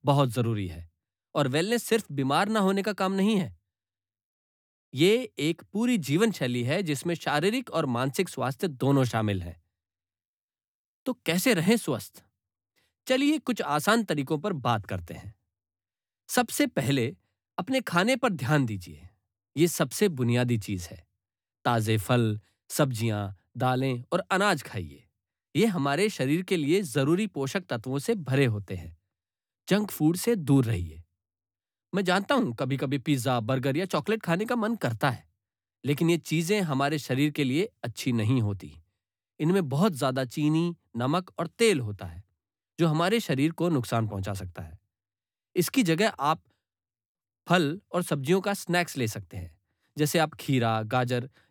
बहुत जरूरी है। और वेलनेस सिर्फ बीमार ना होने का काम नहीं है। ये एक पूरी जीवन शैली है जिसमें शारीरिक और मानसिक स्वास्थ्य दोनों शामिल हैं। तो कैसे रहें स्वस्थ? चलिए कुछ आसान तरीकों पर बात करते हैं। सबसे पहले अपने खाने पर ध्यान दीजिए। ये सबसे बुनियादी चीज है। ताजे फल, सब्जियां, दालें और अनाज खाइए। ये हमारे शरीर के लिए जरूरी पोषक तत्वों से भरे होते हैं। जंक फूड से दूर रहिए। मैं जानता हूं कभी कभी पिज्जा, बर्गर या चॉकलेट खाने का मन करता है, लेकिन ये चीजें हमारे शरीर के लिए अच्छी नहीं होती। इनमें बहुत ज्यादा चीनी, नमक और तेल होता है, जो हमारे शरीर को नुकसान पहुंचा सकता है। इसकी जगह आप फल और सब्जियों का स्नैक्स ले सकते हैं, जैसे आप खीरा, गाजर